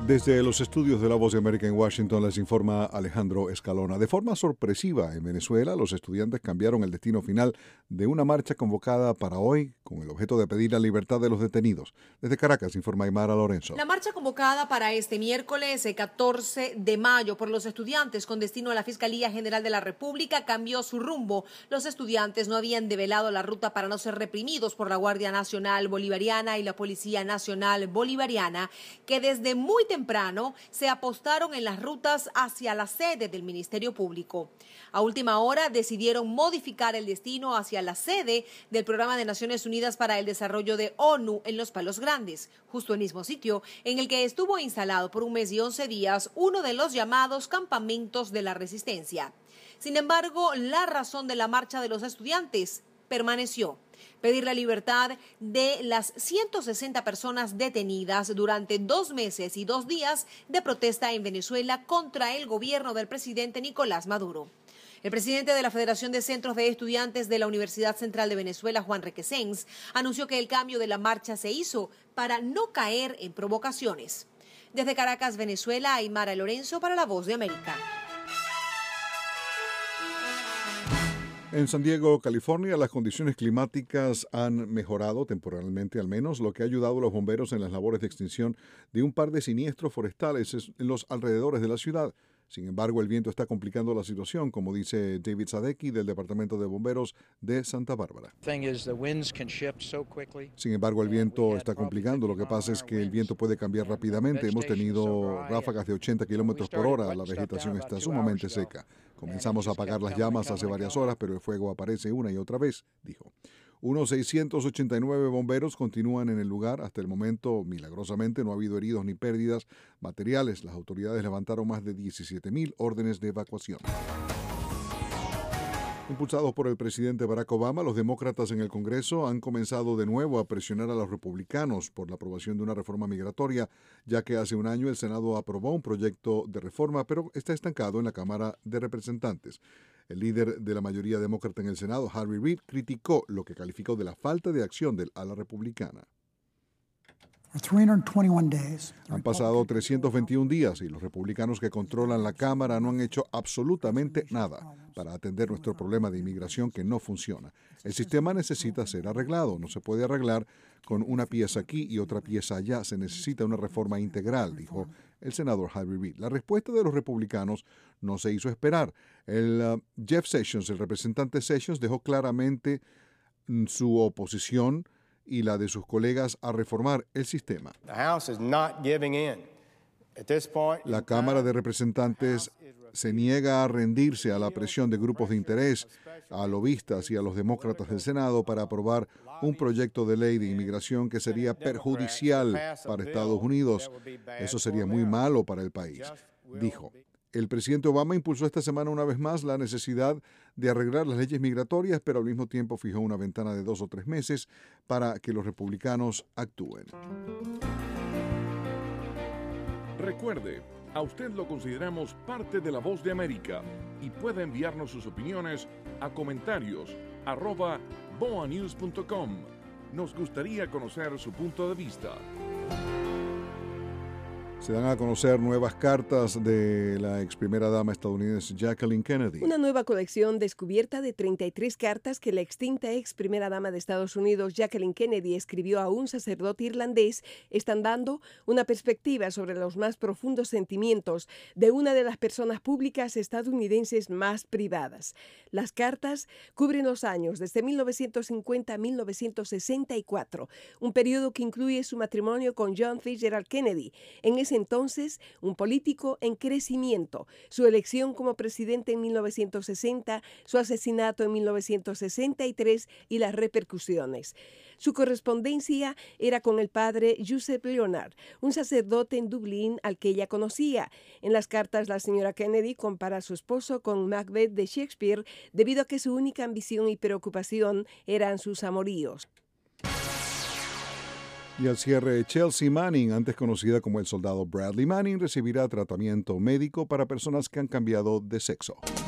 Desde los estudios de La Voz de América en Washington les informa Alejandro Escalona. De forma sorpresiva, en Venezuela, los estudiantes cambiaron el destino final de una marcha convocada para hoy con el objeto de pedir la libertad de los detenidos. Desde Caracas, informa Aymara Lorenzo. La marcha convocada para este miércoles 14 de mayo por los estudiantes con destino a la Fiscalía General de la República cambió su rumbo. Los estudiantes no habían develado la ruta para no ser reprimidos por la Guardia Nacional Bolivariana y la Policía Nacional Bolivariana, que desde muy temprano se apostaron en las rutas hacia la sede del Ministerio Público. A última hora decidieron modificar el destino hacia la sede del Programa de Naciones Unidas para el Desarrollo de ONU en Los Palos Grandes, justo el mismo sitio en el que estuvo instalado por un mes y 11 días uno de los llamados campamentos de la resistencia. Sin embargo, la razón de la marcha de los estudiantes permaneció: pedir la libertad de las 160 personas detenidas durante 2 meses y 2 días de protesta en Venezuela contra el gobierno del presidente Nicolás Maduro. El presidente de la Federación de Centros de Estudiantes de la Universidad Central de Venezuela, Juan Requesens, anunció que el cambio de la marcha se hizo para no caer en provocaciones. Desde Caracas, Venezuela, Aymara Lorenzo para La Voz de América. En San Diego, California, las condiciones climáticas han mejorado temporalmente al menos, lo que ha ayudado a los bomberos en las labores de extinción de un par de siniestros forestales en los alrededores de la ciudad. Sin embargo, el viento está complicando la situación, como dice David Sadecki del Departamento de Bomberos de Santa Bárbara. Sin embargo, el viento está complicando. Lo que pasa es que el viento puede cambiar rápidamente. Hemos tenido ráfagas de 80 kilómetros por hora. La vegetación está sumamente seca. Comenzamos a apagar las llamas hace varias horas, pero el fuego aparece una y otra vez, dijo. Unos 689 bomberos continúan en el lugar. Hasta el momento, milagrosamente, no ha habido heridos ni pérdidas materiales. Las autoridades levantaron más de 17,000 órdenes de evacuación. Impulsados por el presidente Barack Obama, los demócratas en el Congreso han comenzado de nuevo a presionar a los republicanos por la aprobación de una reforma migratoria, ya que hace un año el Senado aprobó un proyecto de reforma, pero está estancado en la Cámara de Representantes. El líder de la mayoría demócrata en el Senado, Harry Reid, criticó lo que calificó de la falta de acción del ala republicana. Han pasado 321 días y los republicanos que controlan la Cámara no han hecho absolutamente nada para atender nuestro problema de inmigración que no funciona. El sistema necesita ser arreglado, no se puede arreglar con una pieza aquí y otra pieza allá. Se necesita una reforma integral, dijo el senador Harry Reid. La respuesta de los republicanos no se hizo esperar. El Jeff Sessions, el representante Sessions, dejó claramente su oposición y la de sus colegas a reformar el sistema. La Cámara de Representantes se niega a rendirse a la presión de grupos de interés, a lobistas y a los demócratas del Senado para aprobar un proyecto de ley de inmigración que sería perjudicial para Estados Unidos. Eso sería muy malo para el país, dijo. El presidente Obama impulsó esta semana una vez más la necesidad de arreglar las leyes migratorias, pero al mismo tiempo fijó una ventana de 2 o 3 meses para que los republicanos actúen. Recuerde, a usted lo consideramos parte de La Voz de América y puede enviarnos sus opiniones a comentarios@boanews.com. Nos gustaría conocer su punto de vista. Se dan a conocer nuevas cartas de la ex primera dama estadounidense Jacqueline Kennedy. Una nueva colección descubierta de 33 cartas que la extinta ex primera dama de Estados Unidos Jacqueline Kennedy escribió a un sacerdote irlandés están dando una perspectiva sobre los más profundos sentimientos de una de las personas públicas estadounidenses más privadas. Las cartas cubren los años desde 1950 a 1964, un periodo que incluye su matrimonio con John Fitzgerald Kennedy, en ese entonces un político en crecimiento, su elección como presidente en 1960, su asesinato en 1963 y las repercusiones. Su correspondencia era con el padre Joseph Leonard, un sacerdote en Dublín al que ella conocía. En las cartas, la señora Kennedy compara a su esposo con Macbeth de Shakespeare debido a que su única ambición y preocupación eran sus amoríos. Y al cierre, Chelsea Manning, antes conocida como el soldado Bradley Manning, recibirá tratamiento médico para personas que han cambiado de sexo.